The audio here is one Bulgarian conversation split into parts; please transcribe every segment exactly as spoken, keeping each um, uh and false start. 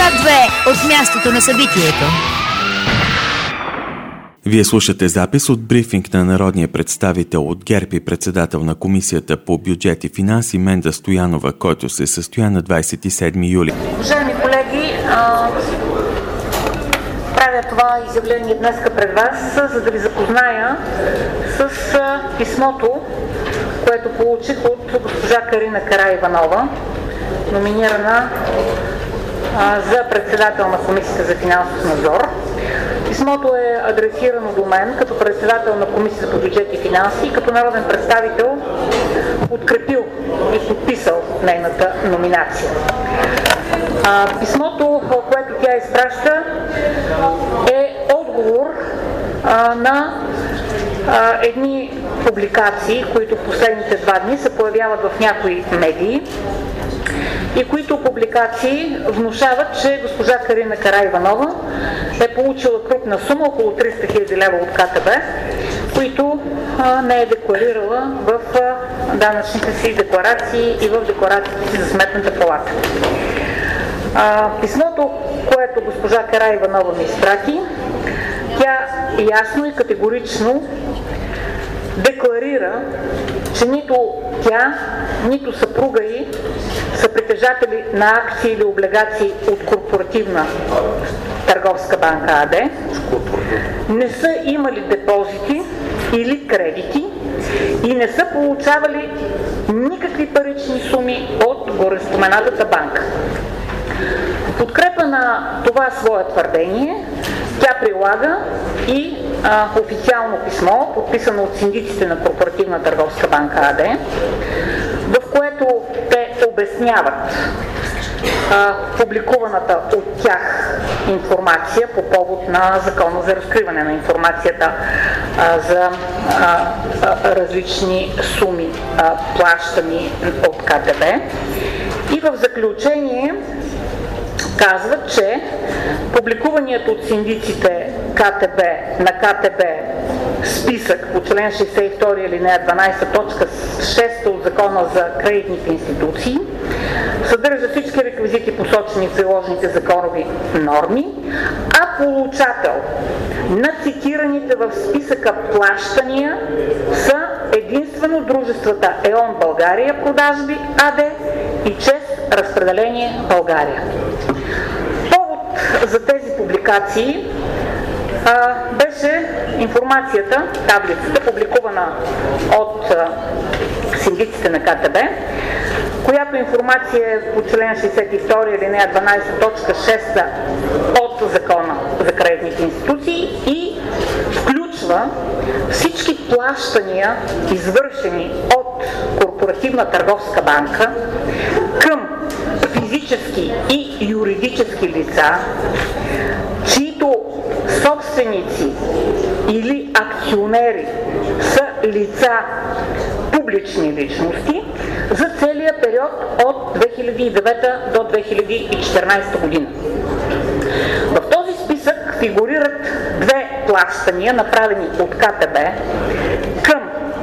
Свят две от мястото на събитието. Вие слушате запис от брифинг на народния представител от ГЕРБ и председател на Комисията по бюджет и финанси Менда Стоянова, който се състоя на двадесет и седми юли. Уважаеми колеги, а, правя това изявление днес пред вас, за да ви запозная с а, писмото, което получих от госпожа Карина Караиванова, номинирана а, за председател на Комисията за финансов надзор. Писмото е адресирано до мен като председател на Комисията по бюджет и финанси и като народен представител подкрепил и подписал нейната номинация. А, писмото, което тя изпраща, е отговор а, на а, едни публикации, които последните два дни се появяват в някои медии и които публикации внушават, че госпожа Карина Караиванова е получила крупна сума, около триста хиляди лева от КТБ, които а, не е декларирала в а, данъчните си декларации и в декларациите си за Сметната палата. А, писмото, което госпожа Караиванова ми изпрати, тя ясно и категорично декларира, че нито тя, нито съпруга ѝ са притежатели на акции или облигации от Корпоративна търговска банка АД, не са имали депозити или кредити и не са получавали никакви парични суми от гореспоменатата банка. В подкрепа на това свое твърдение, тя прилага и а, официално писмо, подписано от синдиците на Корпоративна търговска банка АД, в което те обясняват а, публикуваната от тях информация по повод на Закона за разкриване на информацията а, за а, а, различни суми а, плащани от КТБ. И в заключение казват, че публикуваният от синдиците КТБ на КТБ списък по член шейсет и втори алинея дванадесета точка шеста от Закона за кредитните институции съдържа всички реквизити, посочени в приложените законови норми, а получател на цитираните в списъка плащания са единствено дружествата ЕОН България продажби АД и ЧЕЗ Разпределение България. Повод за тези публикации а, беше информацията, таблицата, публикувана от а, синдиците на КТБ, която информация е по член шейсет и втори алинея дванадесета точка шеста от Закона за кредитните институции и включва всички плащания, извършени от Корпоративна търговска банка към физически и юридически лица, чието собственици или акционери са лица публични личности за целия период от две хиляди и девета до две хиляди и четиринадесета година. В този списък фигурират две плащания, направени от КТБ към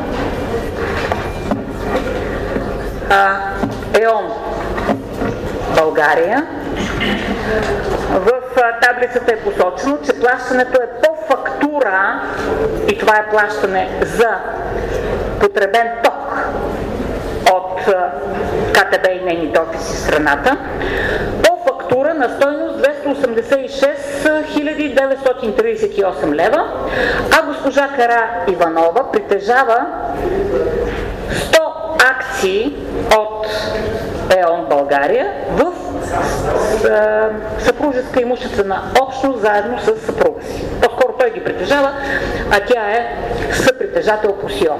а, ЕОН България. В а, таблицата е посочено, че плащането е по фактура и това е плащане за потребен ток от а, КТБ и нейните офиси в страната, по фактура на стойност двеста осемдесет и шест хиляди деветстотин тридесет и осем лева, а госпожа Караиванова притежава сто акции от ЕОН България в съпружеска имуществена общност заедно с съпруга си. По-скоро той ги притежава, а тя е съпритежател по СИО.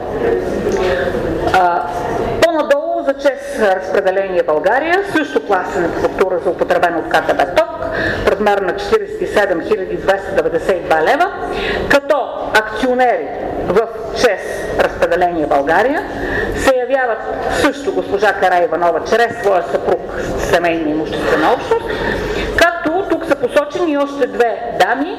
По-надолу за ЧЕЗ Разпределение България също плащане по фактура за употребен от КТБ ток в размер на четиридесет и седем хиляди двеста деветдесет и два лева, като акционери в ЧЕЗ Разпределение България се явяват също госпожа Караиванова чрез своя съпруг семейна имуществена общност, както тук са посочени още две дами,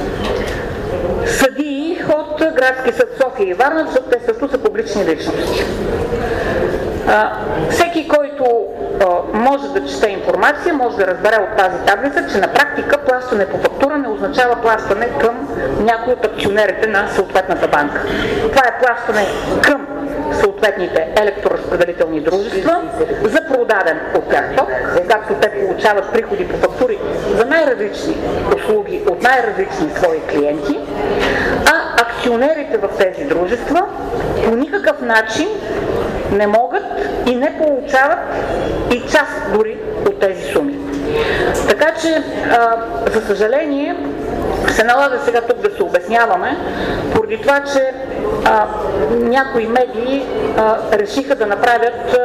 съдии от Градски съд София и Варна, защото те също са публични личности. А, всеки, който а, може да чете информация, може да разбере от тази таблица, че на практика плащане по фактура не означава плащане към някой от акционерите на съответната банка. Това е плащане към съответните електроразпределителни дружества за продаден от тях ток, както те получават приходи по фактури за най-различни услуги от най-различни свои клиенти, а акционерите в тези дружества по никакъв начин не могат и не получават и част дори от тези суми. Така че, а, за съжаление, се налага сега тук да се обясняваме, поради това, че а, някои медии а, решиха да направят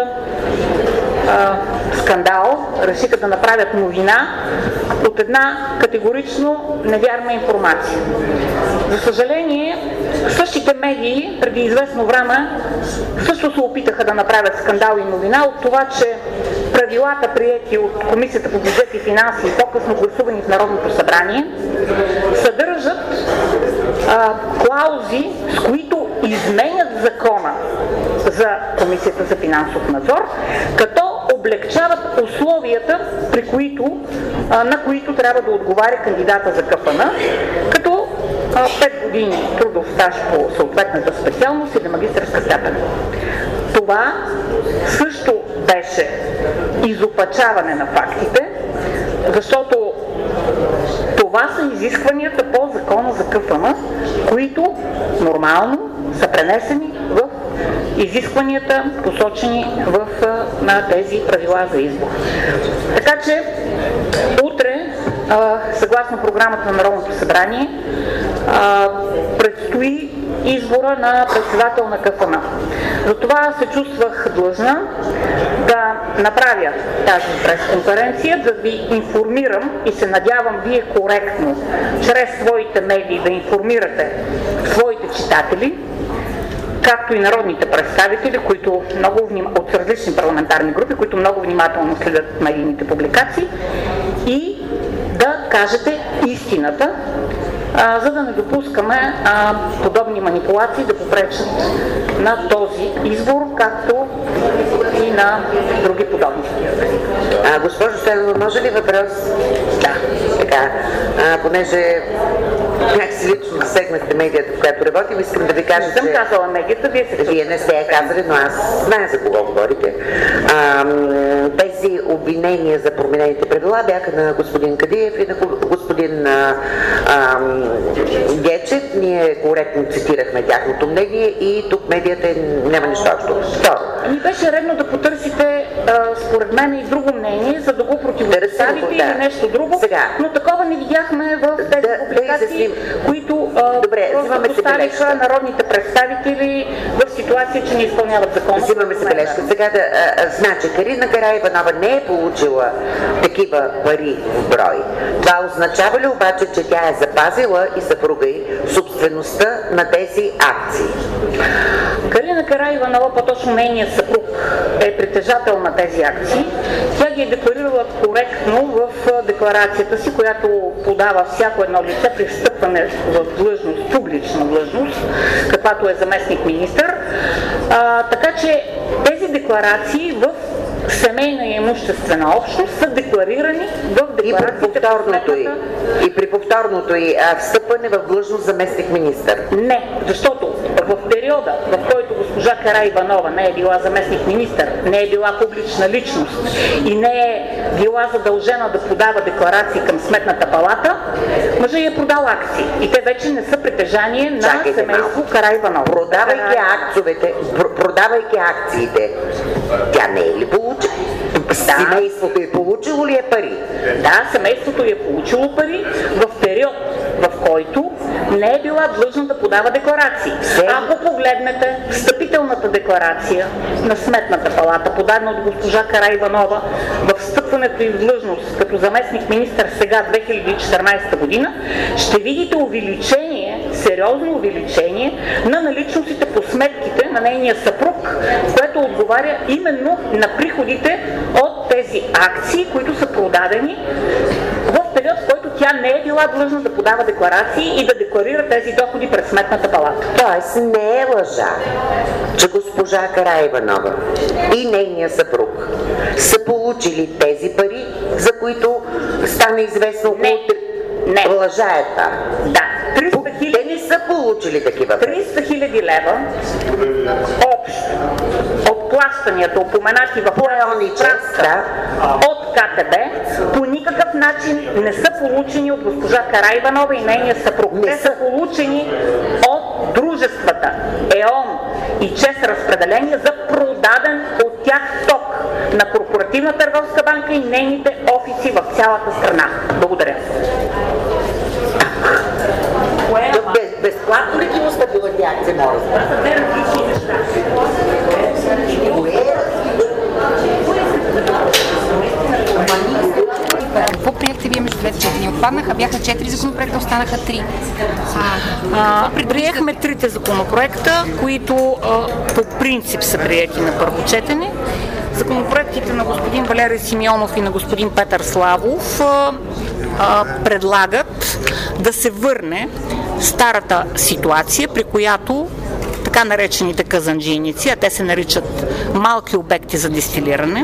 а, скандал, решиха да направят новина от една категорично невярна информация. За съжаление, същите медии преди известно време също се опитаха да направят скандал и новина от това, че правилата, приети от Комисията по бюджет и финанси и по-късно гласувани в Народното събрание, съдържат а, клаузи, с които изменят закона за Комисията за финансов надзор, като облегчават условията, при които, а, на които трябва да отговаря кандидата за КФН, като пет години трудов стаж по съответната специалност или магистърска степен. Това също беше изопачаване на фактите, защото това са изискванията по закона за КФН, които нормално са пренесени в изискванията, посочени в, на тези правила за избор. Така че утре, съгласно програмата на Народното събрание, предстои избора на председател на КФН. Затова се чувствах длъжна да направя тази пресконференция, да ви информирам и се надявам вие коректно, чрез своите медии да информирате своите читатели, както и народните представители, които много вним... от различни парламентарни групи, които много внимателно следят медийните публикации, и да кажете истината, а, за да не допускаме а, подобни манипулации да попречат на този избор, както и на други подобни. А, госпожо Стоянова, може ли въпрос? Да. Така, а, понеже как си лично засегнахте медията, в която работим, искам да ви кажа, не съм че... казала медията, вие се... Вие не сте я казали, но аз знае за кого говорите. А, тези обвинения за променените правила бяха на господин Кадиев и на господин а, а, Гечев. Ние коректно цитирахме тяхното мнение и тук медията няма нищо общо. Второ. Ми беше редно да потърсите, а, според мен, и друго мнение, за да го противопоставите да, или да. нещо друго, сега, но такова не видяхме в тези да, публикации, да които а, Добре, поставиха народните представители в ситуация, че не изпълняват закона. Взимаме се бележка. Сега да, а, значи, Карина Караиванова не е получила такива пари в брой. Това означава ли обаче, че тя е запазила и съпруга й собствеността на тези акции? Карина Караиванова, по-точно нейният съпруг, е притежател на тези акции. Тя ги е декларирала коректно в декларацията си, която подава всяко едно лице при встъпване в длъжност, публична длъжност, каквато е заместник-министър. А, така че тези декларации в семейна и имуществена общност са декларирани в декларациите по повторното и, и при повторното и а, встъпване в длъжност заместник-министър. Не, защото в периода, в който госпожа Караиванова не е била заместник-министър, не е била публична личност и не е била задължена да подава декларации към Сметната палата, мъжът е продал акции и те вече не са притежание на Чакайте семейство малко. Караиванова. Продавайки акциите, продавайки акциите, тя не е ли получила? Да. Семейството е получило ли е пари? Да, семейството е получило пари в период, в който не е била длъжна да подава декларации. Се... Ако погледнете встъпителната декларация на Сметната палата, подадена от госпожа Караиванова в встъпването им в длъжност като заместник-министър сега две хиляди и четиринадесета година, ще видите увеличение, сериозно увеличение на наличностите по сметките на нейния съпруг, което отговаря именно на приходите от тези акции, които са продадени в период, в който тя не е била длъжна да подава декларации и да декларира тези доходи пред Сметната палата. Тоест не е лъжа, че госпожа Караиванова и нейния съпруг са получили тези пари, за които стана известно около... Не. Лъжаета. Да. триста хиляди... Те не са получили такива пари. триста хиляди лева общо от плащанията, упоменати в справка от КТБ, по никакъв начин не са получени от госпожа Караиванова и нейния съпруг. Те са получени от дружествата ЕОН и ЧЕЗ разпределение за продаден от тях ток на Корпоративна търговска банка и нейните офиси в цялата страна. Благодаря. Без, безплатно ли ги оставила тях, се може? Това са различни неща. Какво приехте вие между двете четения? Отпаднаха, бяха четири законопроекта, останаха три. А, приехме трите законопроекта, които а, по принцип са приети на първо четене. Законопроектите на господин Валери Симеонов и на господин Петър Славов а, а, предлагат да се върне старата ситуация, при която така наречените казанджийници, а те се наричат малки обекти за дестилиране,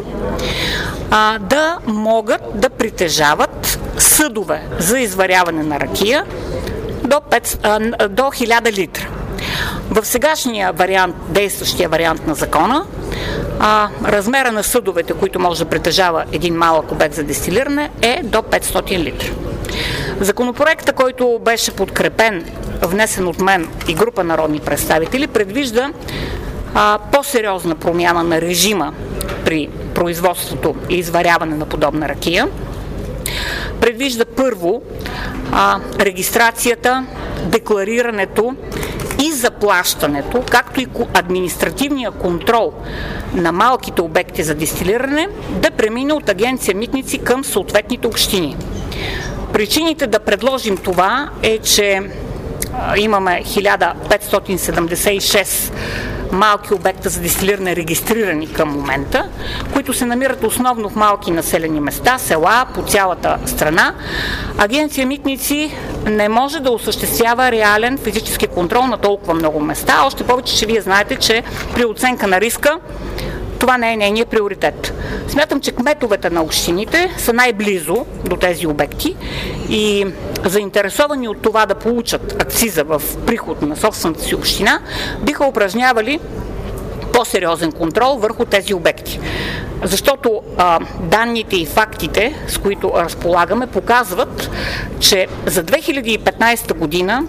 а, да могат да притежават съдове за изваряване на ракия до, пет, а, до хиляда литра. В сегашния вариант, действащия вариант на закона, а, размера на съдовете, които може да притежава един малък обект за дестилиране, е до петстотин литра. Законопроектът, който беше подкрепен, внесен от мен и група народни представители, предвижда а, по-сериозна промяна на режима при производството и изваряване на подобна ракия. Предвижда първо а, регистрацията, декларирането и заплащането, както и административния контрол на малките обекти за дестилиране да премине от Агенция Митници към съответните общини. Причините да предложим това е, че имаме хиляда петстотин седемдесет и шест малки обекта за дестилиране регистрирани към момента, които се намират основно в малки населени места, села по цялата страна. Агенция Митници не може да осъществява реален физически контрол на толкова много места, още повече, че вие знаете, че при оценка на риска това не е нейният приоритет. Смятам, че кметовете на общините са най-близо до тези обекти и заинтересовани от това да получат акциза в приход на собствената си община, биха упражнявали по-сериозен контрол върху тези обекти. Защото а, данните и фактите, с които разполагаме, показват, че за две хиляди и петнадесета година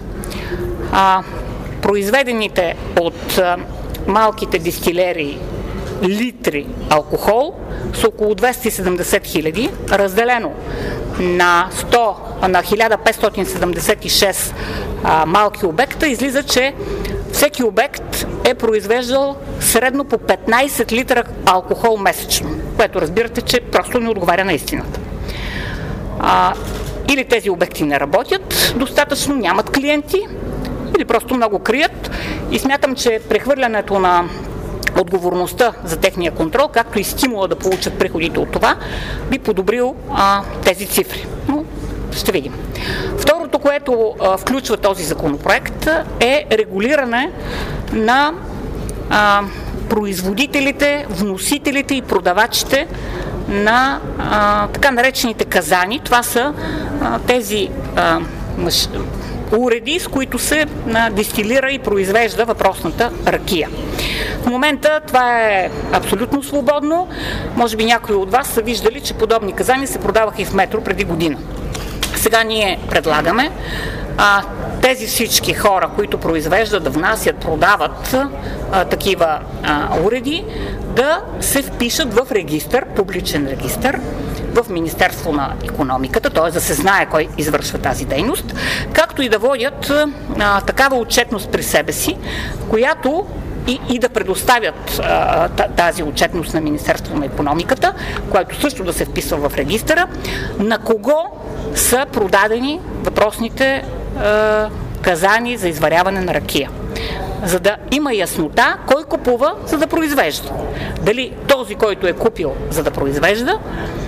а, произведените от а, малките дестилерии литри алкохол са около двеста и седемдесет хиляди, разделено на, сто, на хиляда петстотин седемдесет и шест а, малки обекта, излиза, че всеки обект е произвеждал средно по петнадесет литра алкохол месечно, което разбирате, че просто не отговаря на истината. А, или тези обекти не работят достатъчно, нямат клиенти, или просто много крият, и смятам, че прехвърлянето на отговорността за техния контрол, както и стимула да получат приходите от това, би подобрил а, тези цифри. Но ще видим. Второто, което а, включва този законопроект, е регулиране на а, производителите, вносителите и продавачите на а, така наречените казани. Това са а, тези а, мъж... уреди, с които се а, дестилира и произвежда въпросната ракия. В момента това е абсолютно свободно. Може би някои от вас са виждали, че подобни казани се продаваха и в метро преди година. Сега ние предлагаме а, тези всички хора, които произвеждат, да внасят, продават а, такива а, уреди, да се впишат в регистър, публичен регистър, в Министерство на икономиката, т.е. да се знае кой извършва тази дейност, както и да водят а, такава отчетност при себе си, която и, и да предоставят а, тази отчетност на Министерство на икономиката, което също да се вписва в регистъра, на кого са продадени въпросните а, казани за изваряване на ракия. За да има яснота кой купува, за да произвежда. Дали този, който е купил, за да произвежда,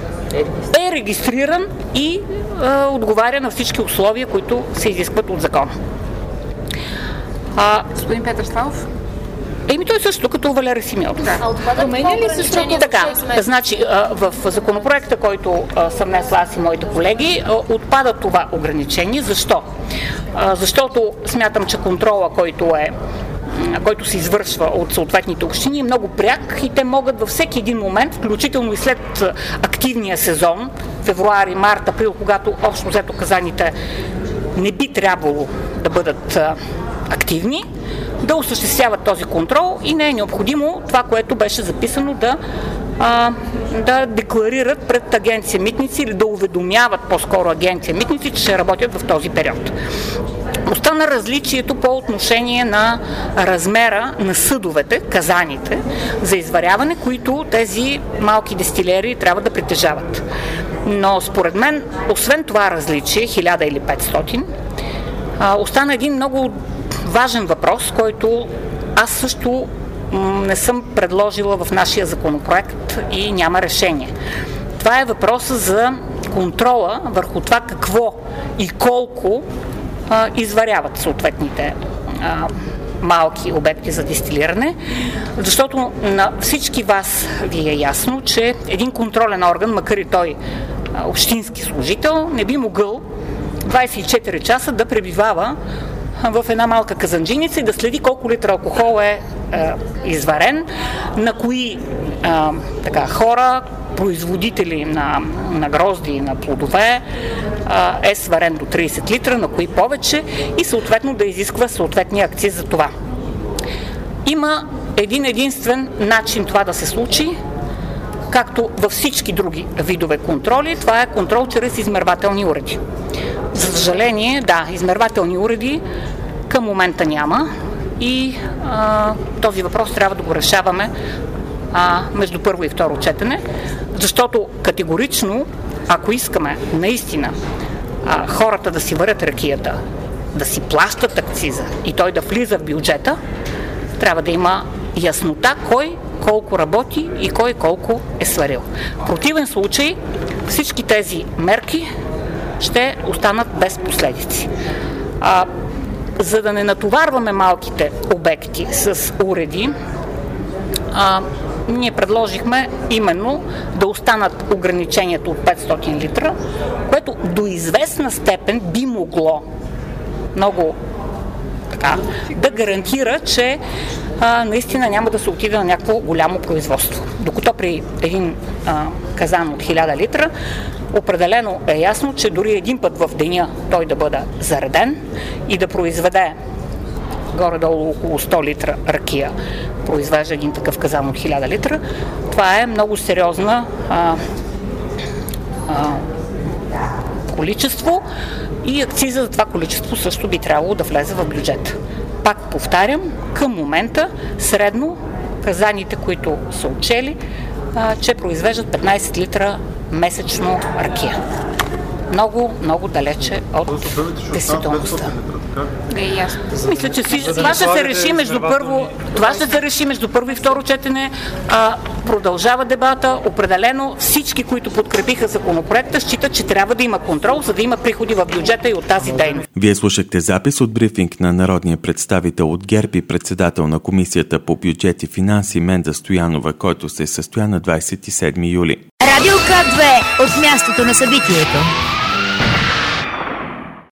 е регистриран и а, отговаря на всички условия, които се изискват от закона. А, господин Петър Славов? Еми той също като Валери Симеонов. Да. А отпада ли се срока? Така, значи в законопроекта, който съм внесла аз и моите колеги, отпада това ограничение. Защо? Защото смятам, че контрола, който е който се извършва от съответните общини, е много пряк и те могат във всеки един момент, включително и след активния сезон, февруари, март, април, когато общо взето казаните не би трябвало да бъдат активни, да осъществяват този контрол и не е необходимо това, което беше записано да, а, да декларират пред агенция Митници или да уведомяват по-скоро агенция Митници, че ще работят в този период. Остана различието по отношение на размера на съдовете, казаните за изваряване, които тези малки дестилери трябва да притежават. Но според мен, освен това различие, хиляда или петстотин, остана един много важен въпрос, който аз също не съм предложила в нашия законопроект и няма решение. Това е въпроса за контрола върху това какво и колко а, изваряват съответните а, малки обекти за дестилиране, защото на всички вас ви е ясно, че един контролен орган, макар и той а, общински служител, не би могъл двадесет и четири часа да пребивава в една малка казанджиница и да следи колко литра алкохол е, е изварен, на кои е, така, хора, производители на, на грозди и на плодове е, е сварен до тридесет литра, на кои повече и съответно да изисква съответния акциз за това. Има един единствен начин това да се случи, както във всички други видове контроли, това е контрол чрез измервателни уреди. За съжаление, да, измервателни уреди към момента няма и а, този въпрос трябва да го решаваме а, между първо и второ четене, защото категорично, ако искаме наистина а, хората да си варят ракията, да си плащат акциза и той да влиза в бюджета, трябва да има яснота кой колко работи и кой колко е сварил. В противен случай всички тези мерки ще останат без последици. А, за да не натоварваме малките обекти с уреди, а, ние предложихме именно да останат ограничението от петстотин литра, което до известна степен би могло много така, да гарантира, че а, наистина няма да се отиде на някакво голямо производство. Докато при един а, казан от хиляда литра, определено е ясно, че дори един път в деня той да бъде зареден и да произведе горе-долу около сто литра ракия, произвежда един такъв казан от хиляда литра, това е много сериозна а, а, количество и акциза за това количество също би трябвало да влезе в бюджета. Пак повтарям, към момента средно казаните, които са отчели, а, че произвеждат петнадесет литра месечно ракия. Много, много далече от действителността. Е, ясно. Мисля, че си, това ще се реши между първо, това ще се реши между първо и второ четене. А, продължава дебата. Определено всички, които подкрепиха законопроекта, считат, че трябва да има контрол, за да има приходи в бюджета и от тази дейност. Вие слушахте запис от брифинг на народния представител от ГЕРБ и председател на Комисията по бюджет и финанси Менда Стоянова, който се състоя на двадесет и седми юли. Радио К две от мястото на събитието.